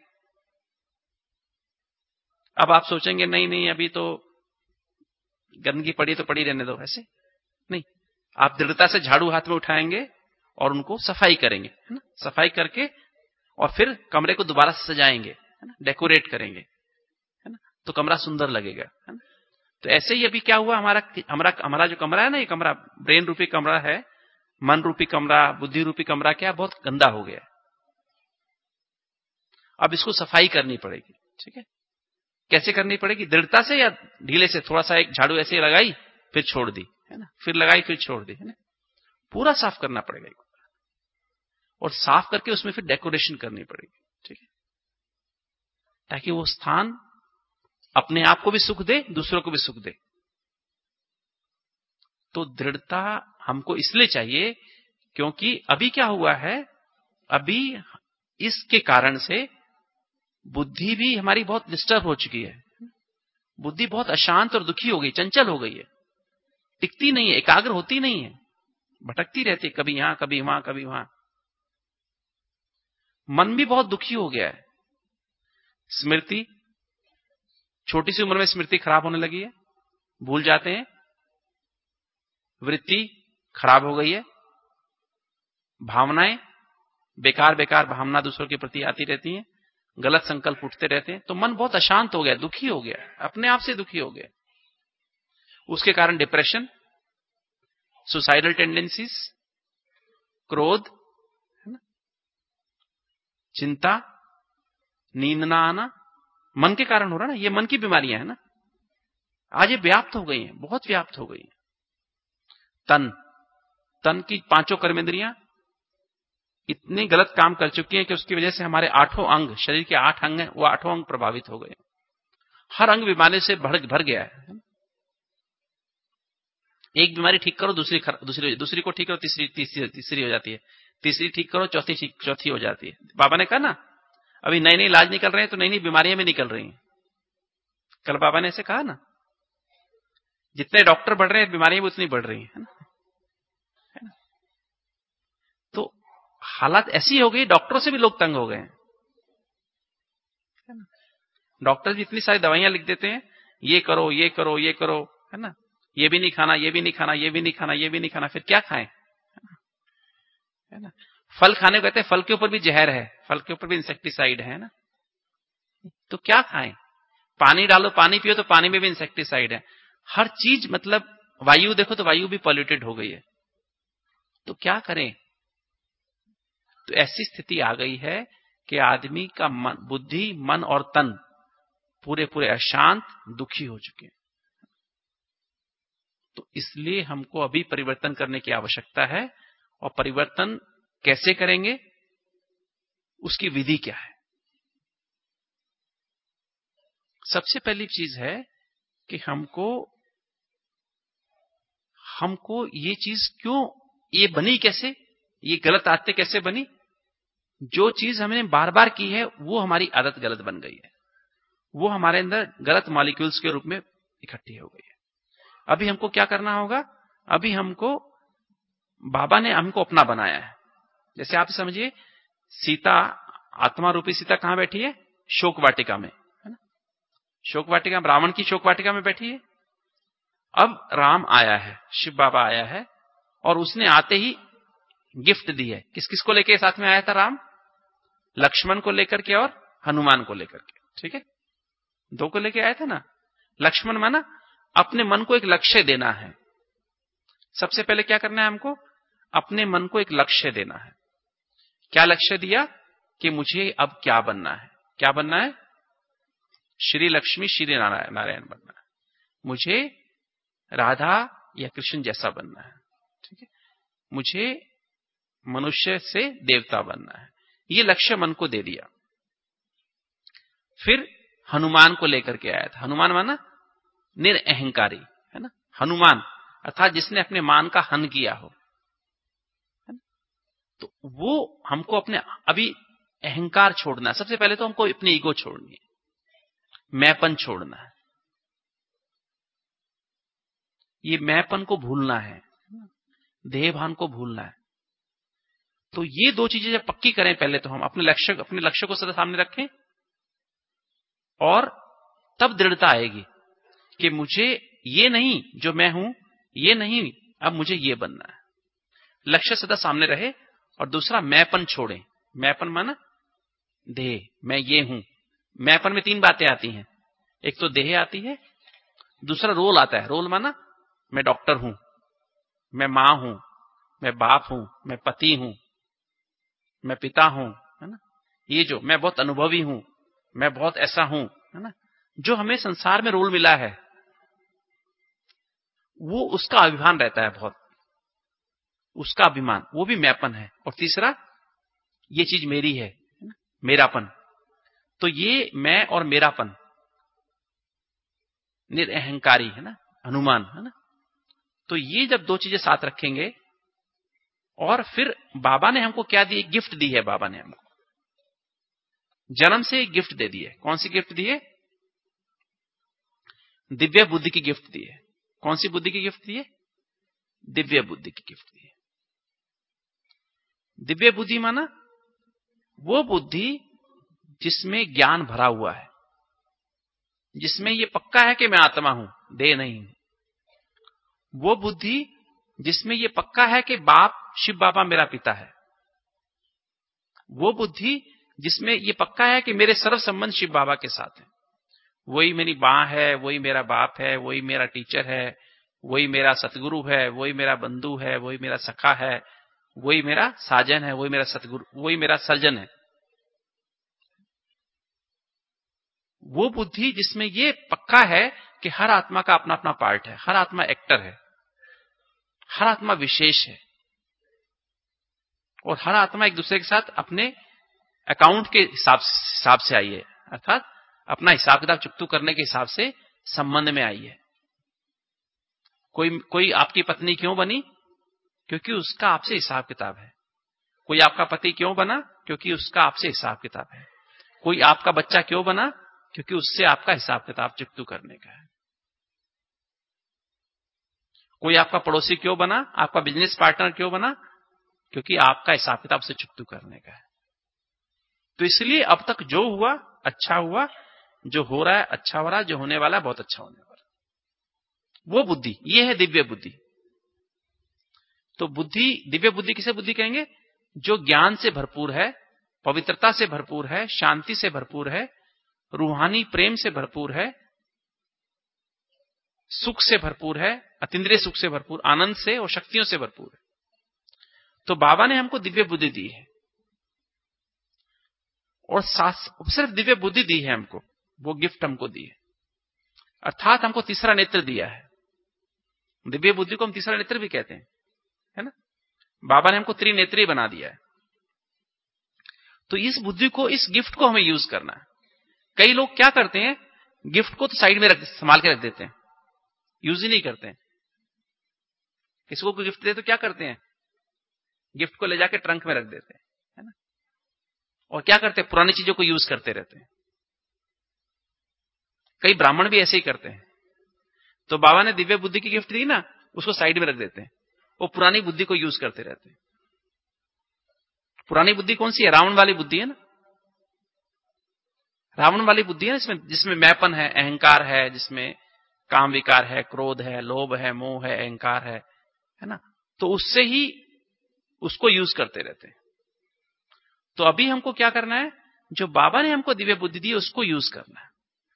अब आप सोचेंगे नहीं अभी तो गंदगी पड़ी तो पड़ी रहने दो, ऐसे नहीं, आप दृढ़ता से झाड़ू हाथ में उठाएंगे और उनको सफाई करेंगे, है ना, सफाई करके और फिर कमरे को दोबारा से सजाएंगे, है ना, डेकोरेट करेंगे, है ना, तो कमरा सुंदर लगेगा, है ना। तो ऐसे ही अभी क्या हुआ, हमारा जो कमरा है ना, ये कमरा ब्रेन रूपी कमरा है, मन रूपी कमरा, बुद्धि रूपी कमरा क्या बहुत गंदा हो गया। अब इसको सफाई करनी पड़ेगी। ठीक है, कैसे करनी पड़ेगी? दृढ़ता से या ढीले से? थोड़ा सा एक झाड़ू ऐसे लगाई फिर छोड़ दी, है ना, फिर लगाई फिर छोड़ दी, है ना, पूरा साफ करना पड़ेगा और साफ करके उसमें फिर डेकोरेशन करनी पड़ेगी। ठीक है, ताकि वो स्थान अपने आप को भी सुख दे, दूसरों को भी सुख दे। तो दृढ़ता हमको इसलिए चाहिए क्योंकि अभी क्या हुआ है, अभी इसके कारण से बुद्धि भी हमारी बहुत डिस्टर्ब हो चुकी है। बुद्धि बहुत अशांत और दुखी हो गई, चंचल हो गई है, टिकती नहीं है, एकाग्र होती नहीं है, भटकती रहती है, कभी यहां कभी वहां कभी वहां। मन भी बहुत दुखी हो गया है। स्मृति, छोटी सी उम्र में स्मृति खराब होने लगी है, भूल जाते हैं। वृत्ति खराब हो गई है। भावनाएं, बेकार बेकार भावना दूसरों के प्रति आती रहती हैं, गलत संकल्प उठते रहते हैं। तो मन बहुत अशांत हो गया, दुखी हो गया, अपने आप से दुखी हो गया। उसके कारण डिप्रेशन, सुसाइडल टेंडेंसीज, क्रोध, चिंता, नींद ना आना, मन के कारण हो रहा है ना। ये मन की बीमारियां है ना, आज ये व्याप्त हो गई हैं, बहुत व्याप्त हो गई हैं। तन की पांचों कर्मेंद्रियां इतने गलत काम कर चुकी हैं कि उसकी वजह से हमारे 8 अंग, शरीर के 8 अंग हैं, वो 8 अंग प्रभावित हो गए। हर अंग बीमारी से भर गया है। एक बीमारी ठीक करो दूसरी को ठीक करो, तीसरी हो जाती है, तीसरी ठीक करो चौथी हो जाती है। बाबा ने कहा ना, अभी नई नई इलाज निकल रहे हैं तो नई नई बीमारियां भी निकल रही हैं। कल बाबा ने ऐसे कहा ना, जितने डॉक्टर बढ़ रहे हैं बीमारियां भी उतनी बढ़ रही है ना। तो हालत ऐसी हो गई, डॉक्टरों से भी लोग तंग हो गए हैं। डॉक्टर भी इतनी सारी दवाइयां लिख देते हैं, ये करो ये करो ये करो, है ना, ये भी नहीं खाना, ये भी नहीं खाना, ये भी नहीं खाना, ये भी नहीं खाना, फिर क्या खाएं, है ना। फल खाने को कहते हैं, फल के ऊपर भी जहर है, फल के ऊपर भी इंसेक्टिसाइड है ना, तो क्या खाएं। पानी डालो, पानी पियो तो पानी में भी इंसेक्टिसाइड है। हर चीज, मतलब वायु देखो तो वायु भी पॉल्यूटेड हो गई है। तो क्या करें? तो ऐसी स्थिति आ गई है कि आदमी का मन, बुद्धि, मन और तन पूरे पूरे अशांत, दुखी हो चुके हैं। तो इसलिए हमको अभी परिवर्तन करने की आवश्यकता है। और परिवर्तन कैसे करेंगे, उसकी विधि क्या है? सबसे पहली चीज है कि हमको ये चीज क्यों, ये बनी कैसे, ये गलत आदतें कैसे बनी? जो चीज हमने बार बार की है वो हमारी आदत गलत बन गई है, वो हमारे अंदर गलत मॉलिक्यूल्स के रूप में इकट्ठी हो गई है। अभी हमको क्या करना होगा? अभी हमको, बाबा ने हमको अपना बनाया है। जैसे आप समझिए, सीता, आत्मा रूपी सीता कहां बैठी है? शोक वाटिका में, है ना। शोक वाटिका, रावण की शोक वाटिका में बैठी है। अब राम आया है, शिव बाबा आया है, और उसने आते ही गिफ्ट दी है। किस किस को लेकर साथ में आया था राम? लक्ष्मण को लेकर के और हनुमान को लेकर के। ठीक है, 2 को लेके आया था ना। लक्ष्मण माना अपने मन को एक लक्ष्य देना है। सबसे पहले क्या करना है हमको? अपने मन को एक लक्ष्य देना है। क्या लक्ष्य दिया? कि मुझे अब क्या बनना है? क्या बनना है? श्री लक्ष्मी श्री नारायण बनना है। मुझे राधा या कृष्ण जैसा बनना है। ठीक है, मुझे मनुष्य से देवता बनना है। ये लक्ष्य मन को दे दिया। फिर हनुमान को लेकर के आया था। हनुमान माना निरअहंकारी, है ना। हनुमान अर्थात जिसने अपने मान का हन किया हो, है ना? तो वो हमको अपने अभी अहंकार छोड़ना है। सबसे पहले तो हमको अपनी ईगो छोड़नी है, मैंपन छोड़ना है। ये मैंपन को भूलना है, देहभान को भूलना है। तो ये 2 चीजें जब पक्की करें, पहले तो हम अपने लक्ष्य को सदा सामने रखें, और तब दृढ़ता आएगी कि मुझे ये नहीं, जो मैं हूं ये नहीं, अब मुझे ये बनना है। लक्ष्य सदा सामने रहे। और दूसरा, मैंपन छोड़ें। मैंपन माना देह, मैं ये हूं। मैंपन में 3 बातें आती हैं। एक तो देह आती है, दूसरा रोल आता है। रोल माना मैं डॉक्टर हूं, मैं मां हूं, मैं बाप हूं, मैं पति हूं, मैं पिता हूं, है ना। ये जो मैं बहुत अनुभवी हूं, मैं बहुत ऐसा हूं, है ना, जो हमें संसार में रोल मिला है, वो उसका अभिमान रहता है बहुत, उसका अभिमान, वो भी मैंपन है। और तीसरा, ये चीज मेरी है, मेरापन। तो ये मैं और मेरापन, निरअहंकारी, है ना, हनुमान, है ना। तो ये जब दो चीजें साथ रखेंगे, और फिर बाबा ने हमको क्या दी, गिफ्ट दी है। बाबा ने हमको जन्म से गिफ्ट दे दी है। कौन सी गिफ्ट दी है? दिव्य बुद्धि की गिफ्ट दी है। कौन सी बुद्धि की गिफ्ट दी है? दिव्य बुद्धि की गिफ्ट दी है। दिव्य बुद्धि माना वो बुद्धि जिसमें ज्ञान भरा हुआ है, जिसमें ये पक्का है कि मैं आत्मा हूं, देह नहीं हूं। वो बुद्धि जिसमें ये पक्का है कि बाप शिव बाबा मेरा पिता है। वो बुद्धि जिसमें ये पक्का है कि मेरे सर्व संबंध शिव बाबा के साथ है। वही मेरी मां है, वही मेरा बाप है, वही मेरा टीचर है, वही मेरा सतगुरु है, वही मेरा बंधु है, वही मेरा सखा है, वही मेरा साजन है, वही मेरा सतगुरु, वही मेरा सर्जन है। वो बुद्धि जिसमें ये पक्का है कि हर आत्मा का अपना अपना पार्ट है, हर आत्मा एक्टर है, हर आत्मा विशेष है, और हर आत्मा एक दूसरे के साथ अपने अकाउंट के हिसाब से आई है, अर्थात अपना हिसाब किताब चुकतू करने के हिसाब से संबंध में आई है। कोई आपकी पत्नी क्यों बनी? क्योंकि उसका आपसे हिसाब किताब है। कोई आपका पति क्यों बना? क्योंकि उसका आपसे हिसाब किताब है। कोई आपका बच्चा क्यों बना? क्योंकि उससे आपका हिसाब किताब चुकतू करने का है। कोई आपका पड़ोसी क्यों बना? आपका बिजनेस पार्टनर क्यों बना? क्योंकि आपका हिसाब किताब से चुकतू करने का है। तो इसलिए अब तक जो हुआ अच्छा हुआ, जो हो रहा है अच्छा हो रहा है, जो होने वाला है बहुत अच्छा होने वाला है। वो बुद्धि, ये है दिव्य बुद्धि। तो बुद्धि, दिव्य बुद्धि किसे बुद्धि कहेंगे? जो ज्ञान से भरपूर है, पवित्रता से भरपूर है, शांति से भरपूर है, रूहानी प्रेम से भरपूर है, सुख से भरपूर है, अतीन्द्रिय सुख से भरपूर, आनंद से और शक्तियों से भरपूर है। तो बाबा ने हमको दिव्य बुद्धि दी है, और सिर्फ दिव्य बुद्धि दी है हमको, वो गिफ्ट हमको दी है। अर्थात हमको तीसरा नेत्र दिया है। दिव्य बुद्धि को हम तीसरा नेत्र भी कहते हैं, है ना। बाबा ने हमको त्रिनेत्री बना दिया है। तो इस बुद्धि को, इस गिफ्ट को हमें यूज करना है। कई लोग क्या करते हैं, गिफ्ट को तो साइड में संभाल के रख देते हैं, यूज ही नहीं करते हैं। किसी को गिफ्ट दे तो क्या करते हैं, गिफ्ट को ले जाके ट्रंक में रख देते हैं, है ना। और क्या करते हैं, पुरानी चीजों को यूज करते रहते हैं। कई ब्राह्मण भी ऐसे ही करते हैं। तो बाबा ने दिव्य बुद्धि की गिफ्ट दी ना, उसको साइड में रख देते हैं, वो पुरानी बुद्धि को यूज करते रहते हैं। पुरानी बुद्धि कौन सी है? रावण वाली बुद्धि है ना। रावण वाली बुद्धि है जिसमें मैंपन है, अहंकार है, जिसमें काम विकार है, क्रोध है, लोभ है, मोह है, अहंकार है ना। तो उससे ही उसको यूज करते रहते हैं। तो अभी हमको क्या करना है, जो बाबा ने हमको दिव्य बुद्धि दी उसको यूज करना है।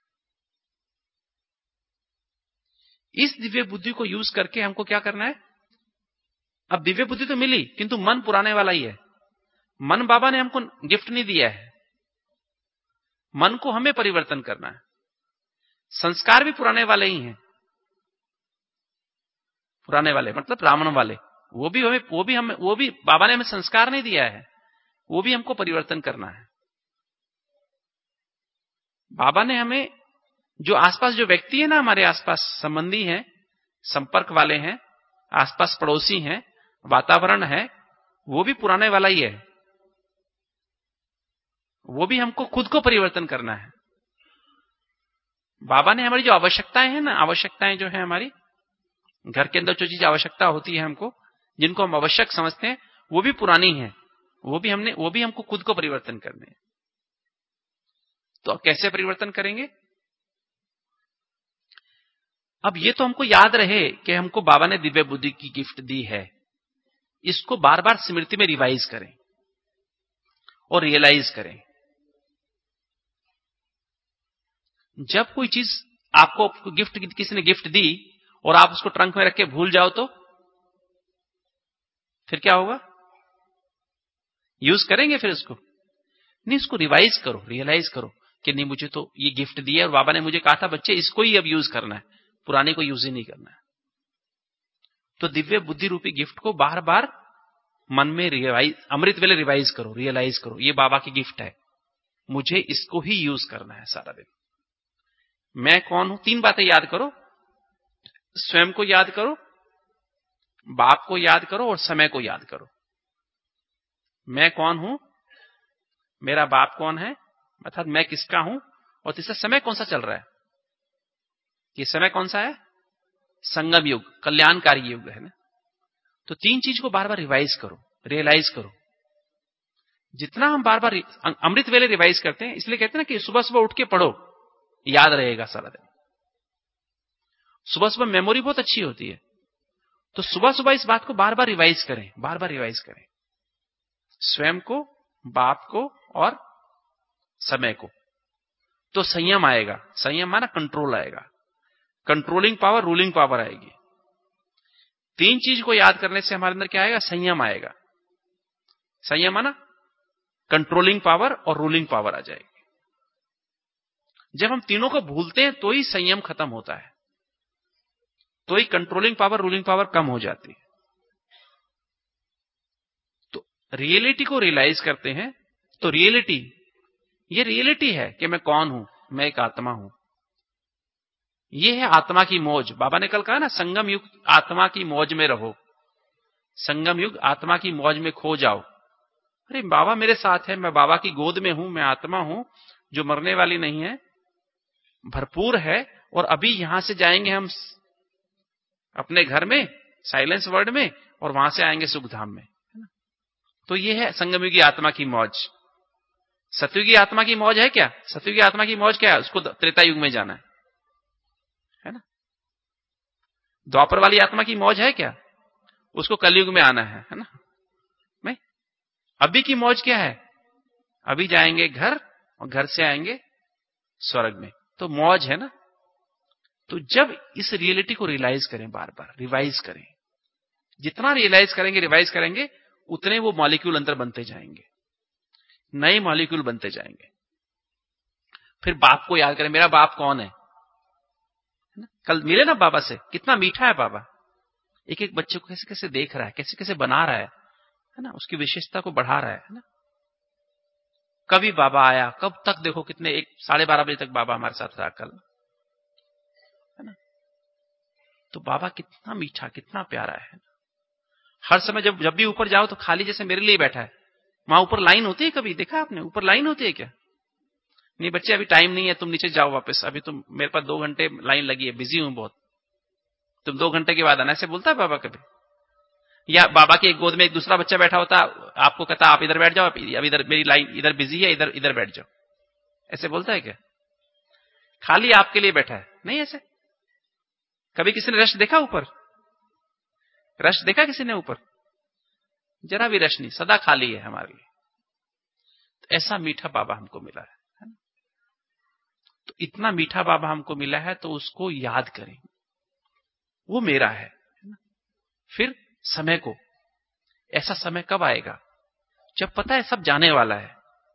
इस दिव्य बुद्धि को यूज करके हमको क्या करना है, अब दिव्य बुद्धि तो मिली किंतु मन पुराने वाला ही है। मन बाबा ने हमको गिफ्ट नहीं दिया है, मन को हमें परिवर्तन करना है। संस्कार भी पुराने वाले ही हैं, पुराने वाले मतलब रावण वाले। वो भी बाबा ने हमें संस्कार नहीं दिया है, वो भी हमको परिवर्तन करना है। बाबा ने हमें, जो आसपास जो व्यक्ति है ना, हमारे आसपास संबंधी हैं, संपर्क वाले हैं, आसपास पड़ोसी हैं, वातावरण है, वो भी पुराने वाला ही है। वो भी हमको खुद को परिवर्तन करना है। बाबा ने हमारी जो आवश्यकताएं हैं ना, आवश्यकताएं जो है हमारी घर के अंदर जो चीज आवश्यकता होती है हमको, जिनको हम आवश्यक समझते हैं, वो भी पुरानी है। वो भी हमको खुद को परिवर्तन करने हैं। तो कैसे परिवर्तन करेंगे? अब ये तो हमको याद रहे कि हमको बाबा ने दिव्य बुद्धि की गिफ्ट दी है। इसको बार बार स्मृति में रिवाइज करें और रियलाइज करें। जब कोई चीज आपको गिफ्ट, किसी ने गिफ्ट दी और आप उसको ट्रंक में रख के भूल जाओ तो फिर क्या होगा? यूज करेंगे फिर उसको? नहीं, इसको रिवाइज करो, रियलाइज करो कि नहीं, मुझे तो ये गिफ्ट दिया और बाबा ने मुझे कहा था बच्चे इसको ही अब यूज करना है, पुराने को यूज ही नहीं करना है। तो दिव्य बुद्धि रूपी गिफ्ट को बार बार मन में रिवाइज, अमृत वेले रिवाइज करो, रियलाइज करो, ये बाबा की गिफ्ट है, मुझे इसको ही यूज करना है सारा दिन। मैं कौन हूं, 3 बातें याद करो, स्वयं को याद करो, बाप को याद करो और समय को याद करो। मैं कौन हूं, मेरा बाप कौन है, अर्थात मैं किसका हूं, और तीसरा समय कौन सा चल रहा है। ये समय कौन सा है, संगम युग, कल्याणकारी युग है ना। तो 3 चीज को बार बार रिवाइज करो, रियलाइज करो। जितना हम बार बार अमृत वेले रिवाइज करते हैं, इसलिए कहते हैं ना कि सुबह सुबह उठ के पढ़ो, याद रहेगा सारा दिन। सुबह सुबह मेमोरी बहुत अच्छी होती है, तो सुबह सुबह इस बात को बार बार रिवाइज करें, बार बार रिवाइज करें, स्वयं को, बाप को और समय को। तो संयम आएगा, संयम माना कंट्रोल आएगा, कंट्रोलिंग पावर, रूलिंग पावर आएगी। 3 चीज को याद करने से हमारे अंदर क्या आएगा, संयम आएगा। संयम माना कंट्रोलिंग पावर और रूलिंग पावर आ जाएगी। जब हम तीनों को भूलते हैं तो ही संयम खत्म होता है, तो ही कंट्रोलिंग पावर, रूलिंग पावर कम हो जाती है। तो रियलिटी को रियलाइज करते हैं, तो रियलिटी, ये रियलिटी है कि मैं कौन हूं, मैं एक आत्मा हूं। ये है आत्मा की मौज। बाबा ने कल कहा ना, संगम युग आत्मा की मौज में रहो, संगम युग आत्मा की मौज में खो जाओ। अरे बाबा मेरे साथ है, मैं बाबा की गोद में हूं, मैं आत्मा हूं जो मरने वाली नहीं है, भरपूर है। और अभी यहां से जाएंगे हम अपने घर में, साइलेंस वर्ल्ड में, और वहां से आएंगे सुख धाम में। तो ये है संगमयुगी आत्मा की मौज। सतयुगी आत्मा की मौज है क्या, सतयुगी आत्मा की मौज क्या है, उसको त्रेता युग में जाना है ना। द्वापर वाली आत्मा की मौज है क्या, उसको कलयुग में आना है ना। नहीं, अभी की मौज क्या है, अभी जाएंगे घर और घर से आएंगे स्वर्ग में, तो मौज है ना। तो जब इस रियलिटी को रियलाइज करें, बार बार रिवाइज करें, जितना रियलाइज करेंगे, रिवाइज करेंगे, उतने वो मॉलिक्यूल अंदर बनते जाएंगे, नए मॉलिक्यूल बनते जाएंगे। फिर बाप को याद करें, मेरा बाप कौन है। कल मिले ना बाबा से, कितना मीठा है बाबा, एक एक बच्चे को कैसे कैसे देख रहा है, कैसे कैसे बना रहा है ना, उसकी विशेषता को बढ़ा रहा है ना। कभी बाबा आया, कब तक देखो, कितने 12:30 बजे तक बाबा हमारे साथ रहा कल, है ना। तो बाबा कितना मीठा, कितना प्यारा है। हर समय जब भी ऊपर जाओ तो खाली जैसे मेरे लिए बैठा है। वहां ऊपर लाइन होती है, कभी देखा आपने ऊपर लाइन होती है क्या। नहीं बच्चे अभी टाइम नहीं है, तुम नीचे जाओ वापस, अभी तुम, मेरे पास 2 घंटे लाइन लगी है, बिजी हूं बहुत, तुम 2 घंटे के बाद आना, ऐसे बोलता है बाबा कभी। या बाबा की एक गोद में एक दूसरा बच्चा बैठा होता, आपको कहता आप इधर बैठ जाओ, अभी इधर मेरी लाइन इधर बिजी है, इधर इधर बैठ जाओ, ऐसे बोलता है क्या। खाली आपके लिए बैठा है, नहीं ऐसे। कभी किसी ने रश देखा ऊपर, रश देखा किसी ने ऊपर, जरा भी रश नहीं, सदा खाली है हमारे लिए। तो ऐसा मीठा बाबा हमको मिला है ना? तो इतना मीठा बाबा हमको मिला है, तो उसको याद करें, वो मेरा है ना? फिर समय को, ऐसा समय कब आएगा जब पता है सब जाने वाला है,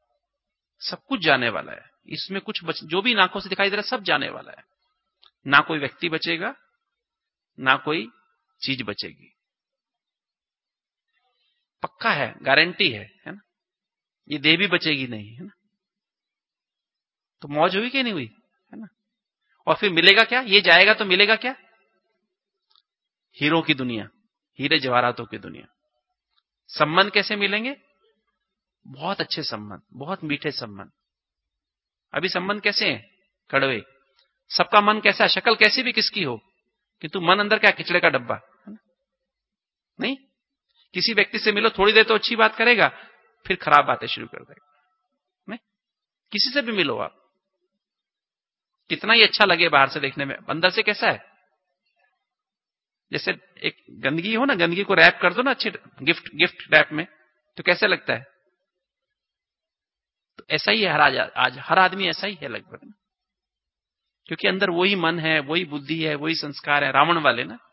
सब कुछ जाने वाला है, इसमें कुछ जो भी आंखों से दिखाई दे रहा है सब जाने वाला है, ना कोई व्यक्ति बचेगा, ना कोई चीज बचेगी, पक्का है, गारंटी है ना। ये देह भी बचेगी नहीं, है ना। तो मौज हुई कि नहीं हुई, है ना। और फिर मिलेगा क्या, ये जाएगा तो मिलेगा क्या, हीरो की दुनिया, हीरे जवाहरातों की दुनिया। संबंध कैसे मिलेंगे, बहुत अच्छे संबंध, बहुत मीठे संबंध। अभी संबंध कैसे हैं, कड़वे। सबका मन कैसा है, शक्ल कैसी भी किसकी हो, किंतु मन अंदर क्या, किचड़े का डब्बा, है ना? नहीं, किसी व्यक्ति से मिलो, थोड़ी देर तो अच्छी बात करेगा, फिर खराब बातें शुरू कर देगा। नहीं, किसी से भी मिलो आप, कितना ही अच्छा लगे बाहर से देखने में, अंदर से कैसा है। जैसे एक गंदगी हो ना, गंदगी को रैप कर दो ना अच्छे गिफ्ट रैप में, तो कैसे लगता है। तो ऐसा ही है आज हर आदमी ऐसा ही है लगभग, क्योंकि अंदर वही मन है, वही बुद्धि है, वही संस्कार है, रावण वाले ना।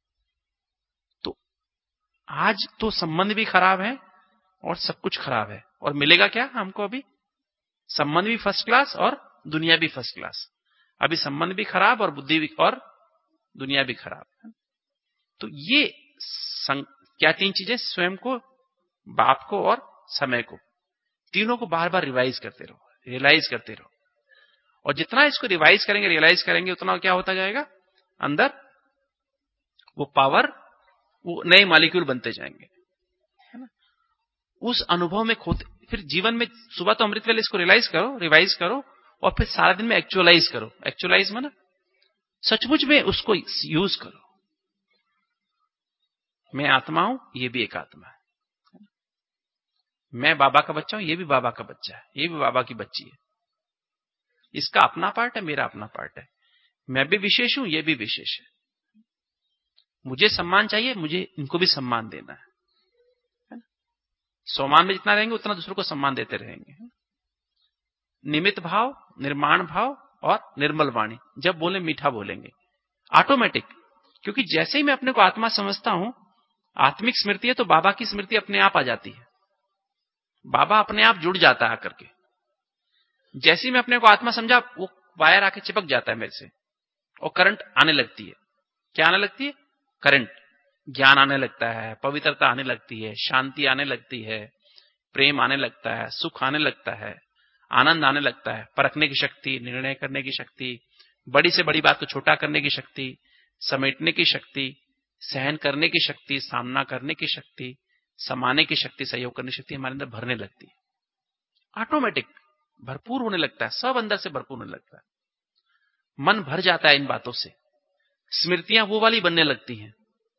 तो आज तो संबंध भी खराब है और सब कुछ खराब है, और मिलेगा क्या हमको? अभी संबंध भी फर्स्ट क्लास और दुनिया भी फर्स्ट क्लास। अभी संबंध भी खराब और बुद्धि भी और दुनिया भी खराब। तो ये क्या तीन चीजें? स्वयं को, बाप को और समय को, तीनों को बार बार रिवाइज करते रहो, रियलाइज करते रहो। और जितना इसको रिवाइज करेंगे, रियलाइज करेंगे, उतना क्या होता जाएगा? अंदर वो पावर, वो नए मॉलिक्यूल बनते जाएंगे, है ना? उस अनुभव में खोते, फिर जीवन में सुबह तो अमृत वेले इसको रियलाइज करो, रिवाइज करो, और फिर सारा दिन में एक्चुअलाइज करो। एक्चुअलाइज माना सचमुच में उसको यूज करो। मैं आत्मा हूं, ये भी एक आत्मा है। मैं बाबा का बच्चा हूं, ये भी बाबा का बच्चा है, ये भी बाबा की बच्ची है। इसका अपना पार्ट है, मेरा अपना पार्ट है। मैं भी विशेष हूं, ये भी विशेष है। मुझे सम्मान चाहिए, मुझे इनको भी सम्मान देना है ना? सम्मान में जितना रहेंगे उतना दूसरों को सम्मान देते रहेंगे। निमित्त भाव, निर्माण भाव और निर्मल वाणी। जब बोले मीठा बोलेंगे, ऑटोमेटिक। क्योंकि जैसे ही मैं अपने को आत्मा समझता हूं, आत्मिक स्मृति है, तो बाबा की स्मृति अपने आप आ जाती है। बाबा अपने आप जुड़ जाता है आकर के। जैसे ही मैं अपने को आत्मा समझा, वो वायर आके चिपक जाता है मेरे से और करंट आने लगती है। क्या आने लगती है? करंट। ज्ञान आने लगता है, पवित्रता आने लगती है, शांति आने लगती है, प्रेम आने लगता है, सुख आने लगता है, आनंद आने लगता है, परखने की शक्ति, निर्णय करने की शक्ति, बड़ी से बड़ी बात को छोटा करने की शक्ति, समेटने की शक्ति, सहन करने की शक्ति, सामना करने की शक्ति, समाने की शक्ति, सहयोग करने की शक्ति हमारे अंदर भरने लगती है। ऑटोमेटिक भरपूर होने लगता है, सब अंदर से भरपूर होने लगता है। मन भर जाता है इन बातों से। स्मृतियां वो वाली बनने लगती हैं,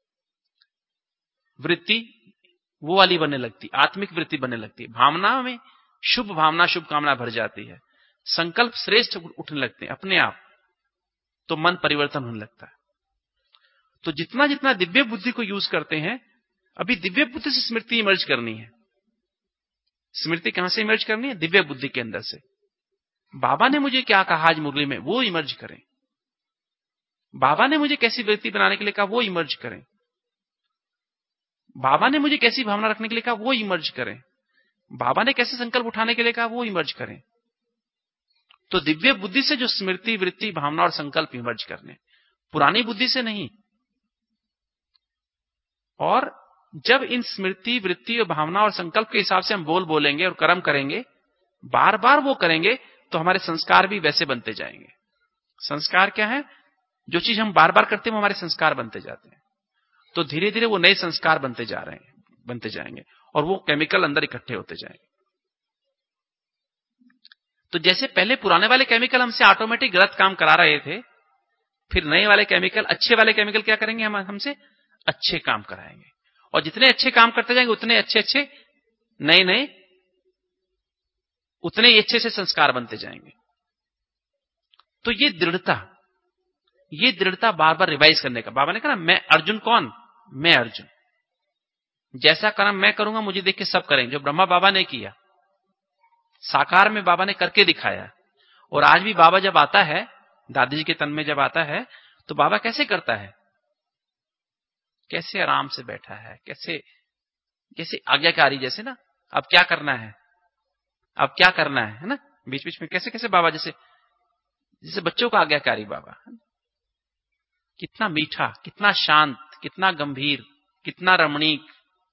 वृत्ति वो वाली बनने लगती, आत्मिक वृत्ति बनने लगती है। भावना में शुभ भावना, शुभ कामना भर जाती है। संकल्प श्रेष्ठ उठने लगते हैं अपने आप, तो मन परिवर्तन होने लगता है। तो जितना जितना दिव्य बुद्धि को यूज करते हैं, अभी दिव्य बुद्धि से स्मृति इमर्ज करनी है। स्मृति कहां से इमर्ज करनी है? दिव्य बुद्धि के अंदर से। बाबा ने मुझे क्या कहा आज मुरली में, वो इमर्ज करें। बाबा ने मुझे कैसी वृत्ति बनाने के लिए कहा, वो इमर्ज करें। बाबा ने मुझे कैसी भावना रखने के लिए कहा, वो इमर्ज करें। बाबा ने कैसे संकल्प उठाने के लिए कहा, वो इमर्ज करें। तो दिव्य बुद्धि से जो स्मृति, वृत्ति, भावना और संकल्प इमर्ज करने, पुरानी बुद्धि से नहीं। और जब इन स्मृति, वृत्ति और भावना और संकल्प के हिसाब से हम बोलेंगे और कर्म करेंगे, बार बार वो करेंगे, तो हमारे संस्कार भी वैसे बनते जाएंगे। संस्कार क्या है? जो चीज हम बार बार करते हैं वो हमारे संस्कार बनते जाते हैं। तो धीरे धीरे वो नए संस्कार बनते जाएंगे और वो केमिकल अंदर इकट्ठे होते जाएंगे। तो जैसे पहले पुराने वाले केमिकल हमसे ऑटोमेटिक गलत काम करा रहे थे, फिर नए वाले केमिकल, अच्छे वाले केमिकल क्या करेंगे? हमसे अच्छे काम कराएंगे। और जितने अच्छे काम करते जाएंगे, उतने अच्छे नए उतने ही अच्छे से संस्कार बनते जाएंगे। तो ये दृढ़ता बार बार रिवाइज करने का। बाबा ने कहा ना, मैं अर्जुन कौन? मैं अर्जुन। जैसा कर्म मैं करूंगा, मुझे देख के सब करेंगे। जो ब्रह्मा बाबा ने किया, साकार में बाबा ने करके दिखाया। और आज भी बाबा जब आता है, दादी जी के तन में जब आता है, तो बाबा कैसे करता है? कैसे आराम से बैठा है, कैसे आज्ञाकारी, जैसे ना अब क्या करना है, अब क्या करना है ना? बीच बीच में कैसे बाबा जैसे बच्चों का आज्ञाकारी बाबा। कितना मीठा, कितना शांत, कितना गंभीर, कितना रमणीक।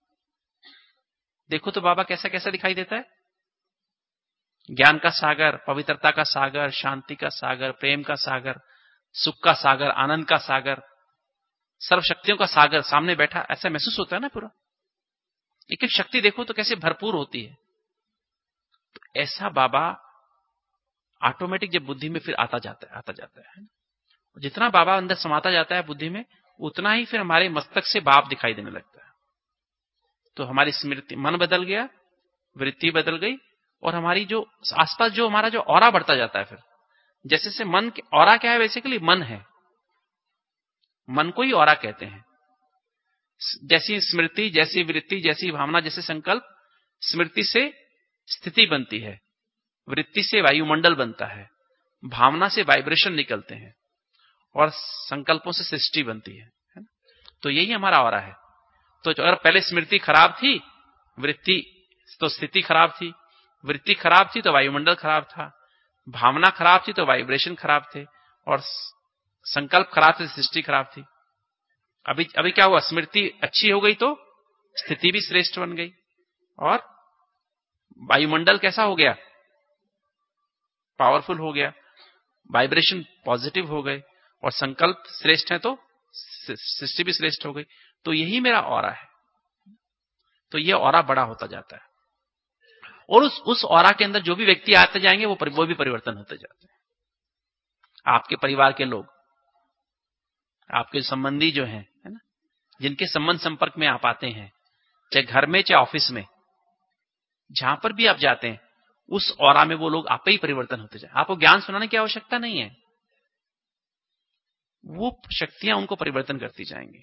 देखो तो बाबा कैसा दिखाई देता है। ज्ञान का सागर, पवित्रता का सागर, शांति का सागर, प्रेम का सागर, सुख का सागर, आनंद का सागर, सर्वशक्तियों का सागर सामने बैठा, ऐसा महसूस होता है ना पूरा। एक एक शक्ति देखो तो कैसे भरपूर होती है। तो ऐसा बाबा ऑटोमेटिक जब बुद्धि में फिर आता जाता है। जितना बाबा अंदर समाता जाता है बुद्धि में, उतना ही फिर हमारे मस्तक से बाप दिखाई देने लगता है। तो हमारी स्मृति, मन बदल गया, वृत्ति बदल गई, और हमारी जो आसपास जो हमारा जो ऑरा बढ़ता जाता है। फिर जैसे से मन के ऑरा क्या है? बेसिकली मन है, मन को ही ऑरा कहते हैं। जैसी स्मृति, जैसी वृत्ति, जैसी भावना, जैसे संकल्प, स्मृति से स्थिति बनती है, वृत्ति से वायुमंडल बनता है, भावना से वाइब्रेशन निकलते हैं, और संकल्पों से सृष्टि बनती है। तो यही हमारा ऑरा है। तो अगर पहले स्मृति खराब थी, वृत्ति तो स्थिति खराब थी, वृत्ति खराब थी तो वायुमंडल खराब था, भावना खराब थी तो वाइब्रेशन खराब थे, और संकल्प खराब थे, सृष्टि खराब थी। अभी क्या हुआ? स्मृति अच्छी हो गई तो स्थिति भी श्रेष्ठ बन गई, और वायुमंडल कैसा हो गया? पावरफुल हो गया, वाइब्रेशन पॉजिटिव हो गए, और संकल्प श्रेष्ठ है तो सृष्टि भी श्रेष्ठ हो गई। तो यही मेरा ऑरा है। तो ये ऑरा बड़ा होता जाता है, और उस ऑरा के अंदर जो भी व्यक्ति आते जाएंगे वो भी परिवर्तन होते जाते हैं। आपके परिवार के लोग, आपके संबंधी जो हैं, है ना, जिनके संबंध संपर्क में आप आते हैं, चाहे घर में चाहे ऑफिस में, जहां पर भी आप जाते हैं, उस ऑरा में वो लोग आप ही परिवर्तन होते जाए। आपको ज्ञान सुनाने की आवश्यकता नहीं है, वो शक्तियां उनको परिवर्तन करती जाएंगी।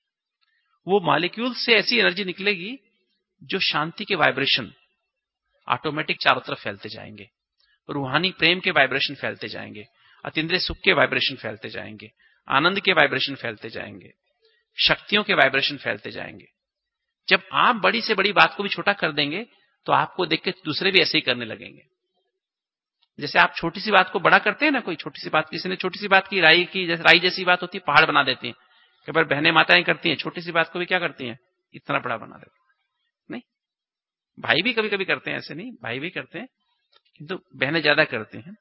वो मॉलिक्यूल से ऐसी एनर्जी निकलेगी जो शांति के वाइब्रेशन ऑटोमेटिक चारों तरफ फैलते जाएंगे, रूहानी प्रेम के वाइब्रेशन फैलते जाएंगे, अतीन्द्रिय सुख के वाइब्रेशन फैलते जाएंगे, आनंद के वाइब्रेशन फैलते जाएंगे, शक्तियों के वाइब्रेशन फैलते जाएंगे। जब आप बड़ी से बड़ी बात को भी छोटा कर देंगे तो आपको देख के दूसरे भी ऐसे ही करने लगेंगे। जैसे आप छोटी सी बात को बड़ा करते हैं ना, कोई छोटी सी बात, किसी ने छोटी सी बात की, राई जैसी बात होती है, पहाड़ बना देती है। कई बार बहनें माताएं करती हैं, छोटी सी बात को भी क्या करती हैं, इतना बड़ा बना देती हैं। नहीं, भाई भी कभी कभी करते हैं, ऐसे नहीं, भाई भी करते हैं, किंतु बहनें ज्यादा करती हैं।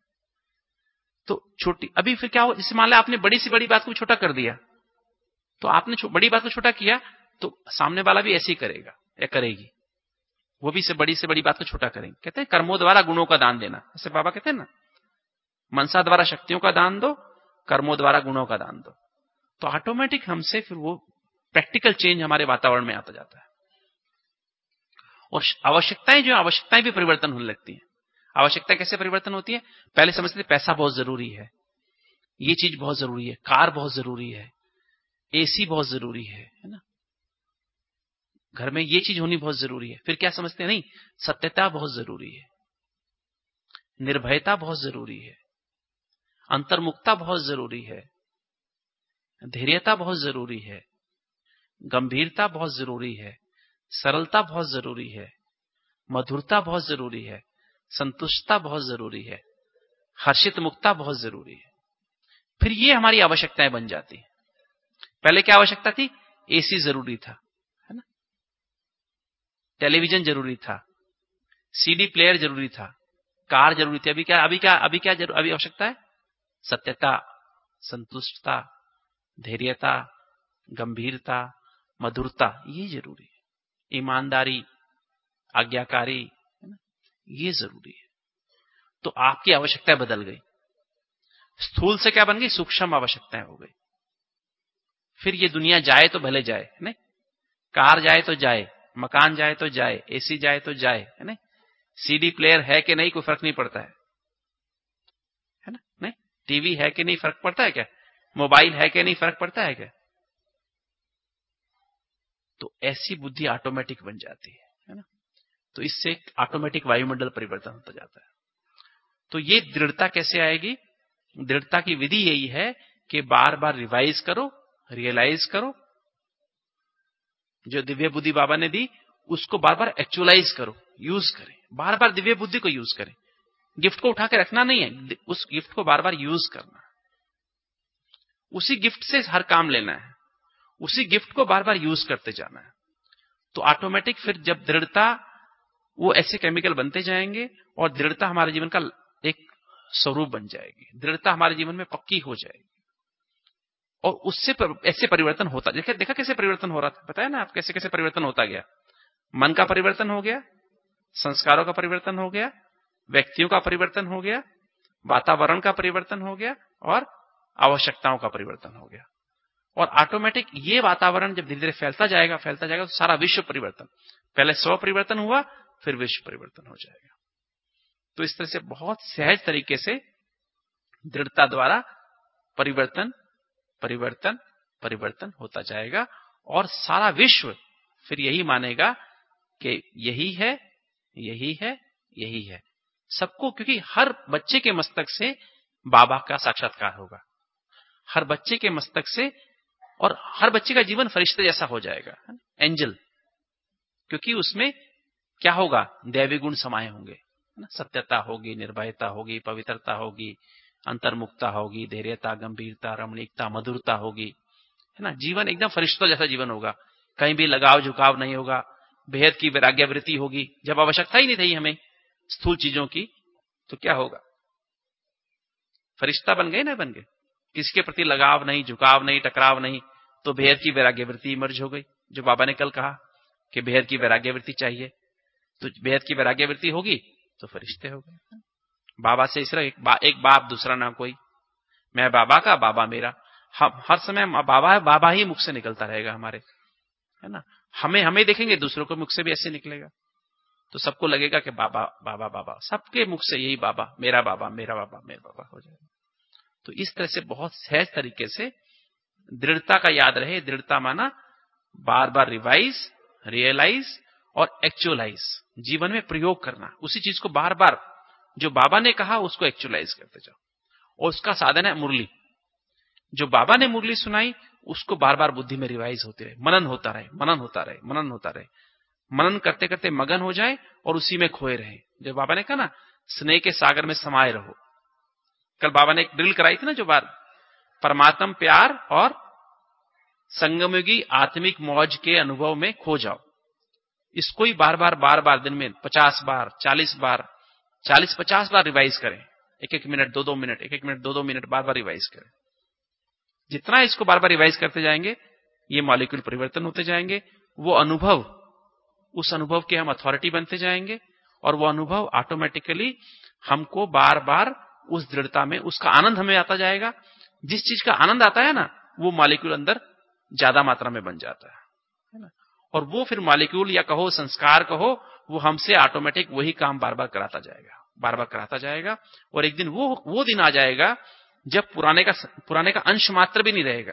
तो छोटी, अभी फिर क्या हो, जैसे मान लो आपने बड़ी से बड़ी बात को छोटा कर दिया, तो आपने बड़ी बात को छोटा किया तो सामने वाला भी ऐसे ही करेगा या करेगी, वो भी से बड़ी बात को छोटा करेंगे। कहते हैं कर्मों द्वारा गुणों का दान देना, ऐसे बाबा कहते हैं ना, मनसा द्वारा शक्तियों का दान दो, कर्मों द्वारा गुणों का दान दो। तो ऑटोमेटिक हमसे फिर वो प्रैक्टिकल चेंज हमारे वातावरण में आता जाता है, और आवश्यकताएं भी परिवर्तन होने लगती हैं। आवश्यकता कैसे परिवर्तन होती है? पहले समझते थे पैसा बहुत जरूरी है, ये चीज बहुत जरूरी है, कार बहुत जरूरी है, एसी बहुत जरूरी है ना, घर में ये चीज होनी बहुत जरूरी है। फिर क्या समझते हैं? नहीं, सत्यता बहुत जरूरी है, निर्भयता बहुत जरूरी है, अंतर्मुखता बहुत जरूरी है, धैर्यता बहुत जरूरी है, गंभीरता बहुत जरूरी है, सरलता बहुत जरूरी है, मधुरता बहुत जरूरी है, संतुष्टता बहुत जरूरी है, हर्षित मुक्ता बहुत जरूरी है। फिर ये हमारी आवश्यकताएं बन जाती है। पहले क्या आवश्यकता थी? एसी जरूरी था, है ना, टेलीविजन जरूरी था, सीडी प्लेयर जरूरी था, कार जरूरी थी। अभी आवश्यकता है? सत्यता, संतुष्टता, धैर्यता, गंभीरता, मधुरता, ये जरूरी है। ईमानदारी, आज्ञाकारी, है ना, ये जरूरी है। तो आपकी आवश्यकताएं बदल गई। स्थूल से क्या बन गई? सूक्ष्म आवश्यकताएं हो गई। फिर ये दुनिया जाए तो भले जाए, है ना, कार जाए तो जाए, मकान जाए तो जाए, एसी जाए तो जाए, है ना, सीडी प्लेयर है कि नहीं कोई फर्क नहीं पड़ता है ना, नहीं, टीवी है कि नहीं फर्क पड़ता है क्या, मोबाइल है कि नहीं फर्क पड़ता है क्या? तो ऐसी बुद्धि ऑटोमेटिक बन जाती है ना। तो इससे ऑटोमेटिक वायुमंडल परिवर्तन होता जाता है। तो ये दृढ़ता कैसे आएगी? दृढ़ता की विधि यही है कि बार बार रिवाइज करो, रियलाइज करो, जो दिव्य बुद्धि बाबा ने दी उसको बार बार एक्चुअलाइज करो, यूज करें, बार बार दिव्य बुद्धि को यूज करें। गिफ्ट को उठा के रखना नहीं है, उस गिफ्ट को बार बार यूज करना है, उसी गिफ्ट से हर काम लेना है, उसी गिफ्ट को बार बार यूज करते जाना है। तो ऑटोमेटिक फिर जब दृढ़ता, वो ऐसे केमिकल बनते जाएंगे और दृढ़ता हमारे जीवन का एक स्वरूप बन जाएगी, दृढ़ता हमारे जीवन में पक्की हो जाएगी, और उससे ऐसे परिवर्तन होता। देखा कैसे परिवर्तन हो रहा था, बताया ना आप, कैसे कैसे परिवर्तन होता गया। मन का परिवर्तन हो गया, संस्कारों का परिवर्तन हो गया, व्यक्तियों का परिवर्तन हो गया, वातावरण का परिवर्तन हो गया, और आवश्यकताओं का परिवर्तन हो गया। और ऑटोमेटिक ये वातावरण जब धीरे धीरे फैलता जाएगा तो सारा विश्व परिवर्तन, पहले स्व परिवर्तन हुआ, फिर विश्व परिवर्तन हो जाएगा। तो इस तरह से बहुत सहज तरीके से दृढ़ता द्वारा परिवर्तन परिवर्तन परिवर्तन होता जाएगा, और सारा विश्व फिर यही मानेगा कि यही है, यही है, यही है सबको। क्योंकि हर बच्चे के मस्तक से बाबा का साक्षात्कार होगा, हर बच्चे के मस्तक से, और हर बच्चे का जीवन फरिश्ते जैसा हो जाएगा, एंजल, क्योंकि उसमें क्या होगा? दैवी गुण समाये होंगे, है ना? सत्यता होगी, निर्भयता होगी, पवित्रता होगी, अंतर्मुखता होगी, धैर्यता, गंभीरता, रमणीकता, मधुरता होगी, है ना? जीवन एकदम फरिश्तों जैसा जीवन होगा, कहीं भी लगाव झुकाव नहीं होगा, बेहद की वैराग्यवृत्ति होगी। जब आवश्यकता ही नहीं थी हमें स्थूल चीजों की, तो क्या होगा? फरिश्ता बन गए ना, बन गए। किसी के प्रति लगाव नहीं, झुकाव नहीं, टकराव नहीं, तो बेहद की वैराग्यवृत्ति इमर्ज हो गई। जो बाबा ने कल कहा कि बेहद की वैराग्यवृत्ति चाहिए, तो बेहद की वैराग्यवृत्ति होगी तो फरिश्ते हो गए। बाबा से सिर्फ एक बाप, दूसरा ना कोई। मैं बाबा का, बाबा मेरा। हम हर समय बाबा बाबा ही मुख से निकलता रहेगा हमारे, है ना? हमें देखेंगे, दूसरों के मुख से भी ऐसे निकलेगा, तो सबको लगेगा कि बाबा बाबा बाबा, सबके मुख से यही बाबा, मेरा बाबा, मेरा बाबा, मेरा बाबा हो जाएगा। तो इस तरह से बहुत सहज तरीके से दृढ़ता का याद रहे। दृढ़ता माना बार बार रिवाइज, रियलाइज और एक्चुअलाइज, जीवन में प्रयोग करना। उसी चीज को बार बार जो बाबा ने कहा उसको एक्चुअलाइज करते जाओ। और उसका साधन है मुरली। जो बाबा ने मुरली सुनाई उसको बार बार बुद्धि में रिवाइज होते रहे, मनन होता रहे, मनन होता रहे, मनन होता रहे। मनन करते करते मगन हो जाए और उसी में खोए रहे। जो बाबा ने कहा ना, स्नेह के सागर में समाये रहो। कल बाबा ने एक ड्रिल कराई थी ना, जो बार परमात्म प्यार और संगमयुगी आत्मिक मौज के अनुभव में खो जाओ। इसको ही बार बार दिन में 50 बार, 40 बार, 40-50 बार रिवाइज करें। 1-1 मिनट, 2-2 मिनट, 1-1 मिनट, 2-2 मिनट बार बार रिवाइज करें। जितना इसको बार बार रिवाइज करते जाएंगे, ये मॉलिक्यूल परिवर्तन होते जाएंगे। वो अनुभव, उस अनुभव के हम अथॉरिटी बनते जाएंगे और वो अनुभव ऑटोमेटिकली हमको बार बार उस दृढ़ता में, उसका आनंद हमें आता जाएगा। जिस चीज का आनंद आता है ना, वो मॉलिक्यूल अंदर ज्यादा मात्रा में बन जाता है ना? और वो फिर मॉलिक्यूल या कहो संस्कार कहो, वो हमसे ऑटोमेटिक वही काम बार बार कराता जाएगा, बार बार कराता जाएगा। और एक दिन वो दिन आ जाएगा जब पुराने का अंश मात्र भी नहीं रहेगा।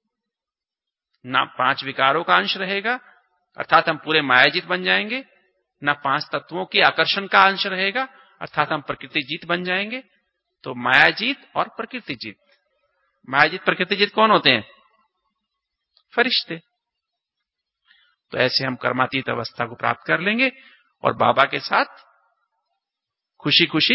ना 5 विकारों का अंश रहेगा, अर्थात हम पूरे मायाजीत बन जाएंगे। ना 5 तत्वों के आकर्षण का अंश रहेगा, अर्थात हम प्रकृति जीत बन जाएंगे। तो मायाजीत और प्रकृति जीत। मायाजीत प्रकृति जीत कौन होते हैं? फरिश्ते। तो ऐसे हम कर्मातीत अवस्था को प्राप्त कर लेंगे और बाबा के साथ खुशी खुशी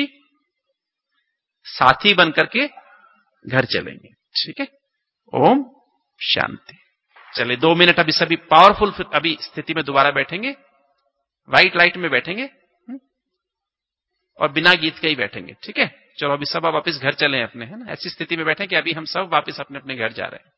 साथी बनकर के घर चलेंगे। ठीक है, ओम शांति। चले 2 मिनट अभी सभी पावरफुल अभी स्थिति में दोबारा बैठेंगे, व्हाइट लाइट में बैठेंगे और बिना गीत के ही बैठेंगे। ठीक है, चलो अभी सब वापस घर चलें अपने, है ना? ऐसी स्थिति में बैठे कि अभी हम सब वापस अपने अपने घर जा रहे हैं।